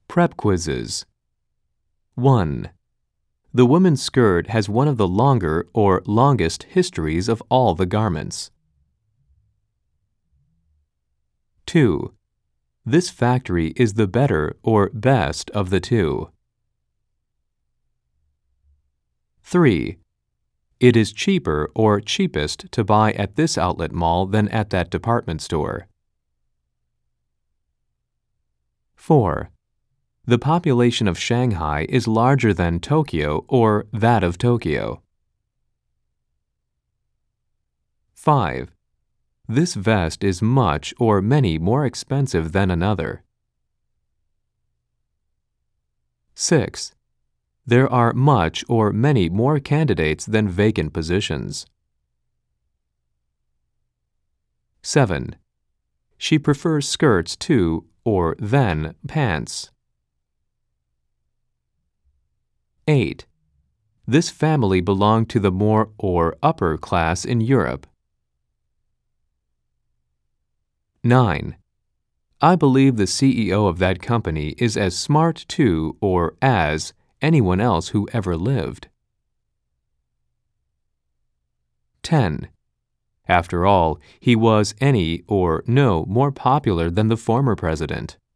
Prep quizzes. 1. The woman's skirt has one of the longer or longest histories of all the garments. 2. This factory is the better or best of the two. 3. It is cheaper or cheapest to buy at this outlet mall than at that department store. 4. The population of Shanghai is larger than Tokyo or that of Tokyo. 5. This vest is much or many more expensive than another. 6. There are much or many more candidates than vacant positions. 7. She prefers skirts to or than pants. 8. This family belonged to the more or upper class in Europe. 9. I believe the CEO of that company is as smart to or as anyone else who ever lived. 10. After all, he was any or no more popular than the former president.